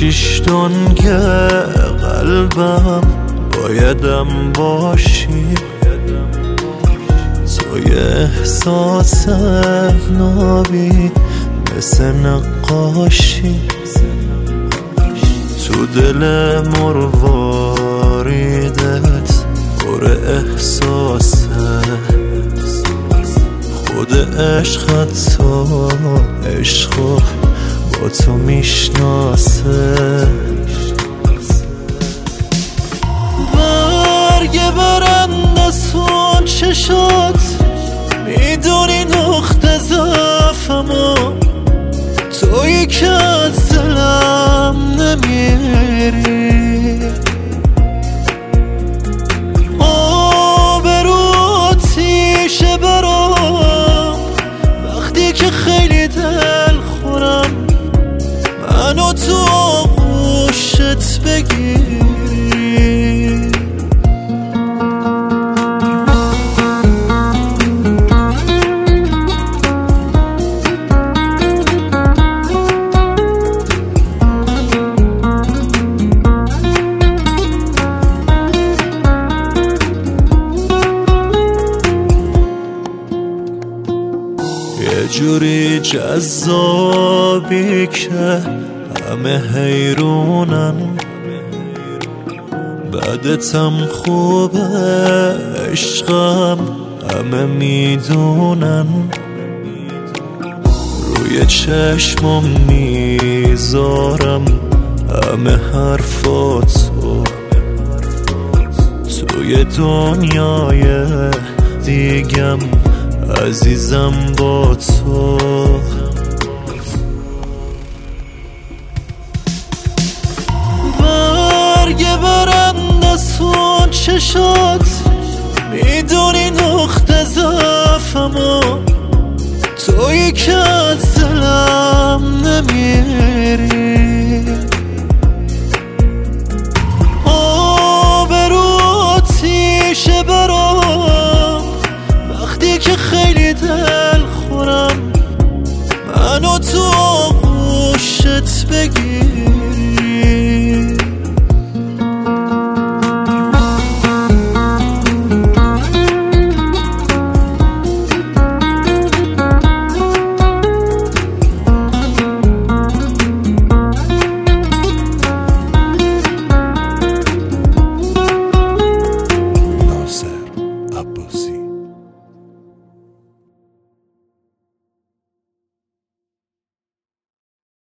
شیش دنگ قلبم بایدم باشی، توی احساس نابی مثل نقاشی، تو دل مرواریدت پر احساسه، خود عشقت تا عشقو با تو میشناسه. برگ برند سون چشات میدونی نقطه ضعفمو، تویی که از دلم نمیری، آبرو آتیشه برام وقتی که خیلی دل خورم منو تو آغوشت بگیری. یه جوری جذابی که همه حیرونن، بعدتم خوبه عشقم همه میدونن، روی چشمم میذارم همه حرفاتو، توی دنیای دیگم عزیزم با تو. برگ برند سون چشات میدونی نقطه ضعفمو، تویی که از دلم نمیری، آبرو آتیشه برام وقتی که خیلی دل خورم منو تو آغوشت بگیر.